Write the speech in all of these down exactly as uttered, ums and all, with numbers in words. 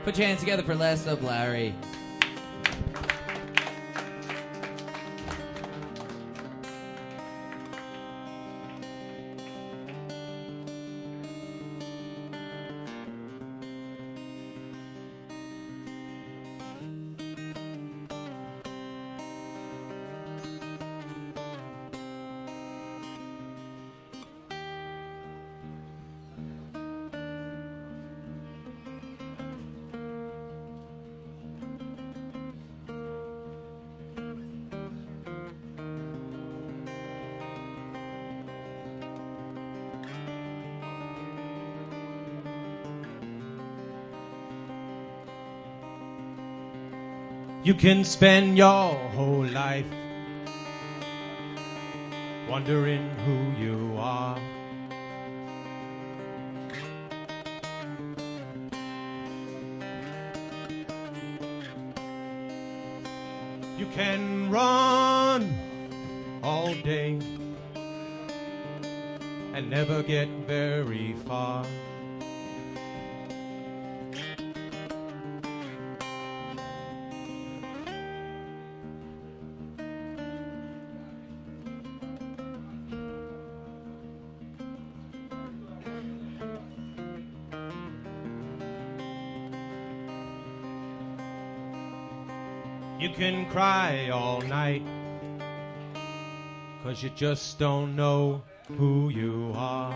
Put your hands together for Les of Larry. You can spend your whole life wondering who you are. You can run all day and never get very far. You can cry all night, 'cause you just don't know who you are.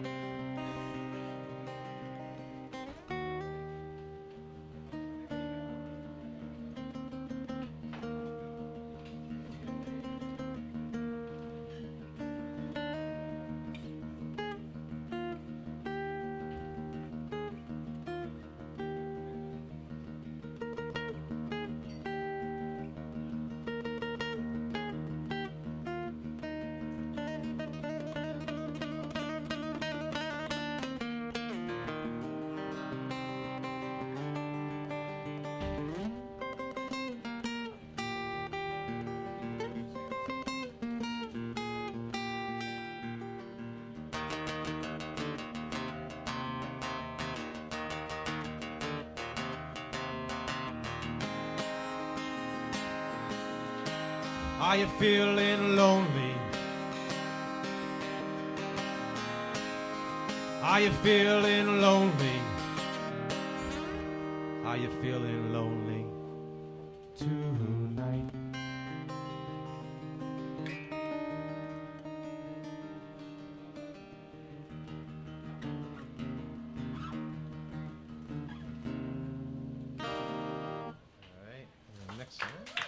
Are you feeling lonely? Are you feeling lonely? Are you feeling lonely tonight? All right, next one.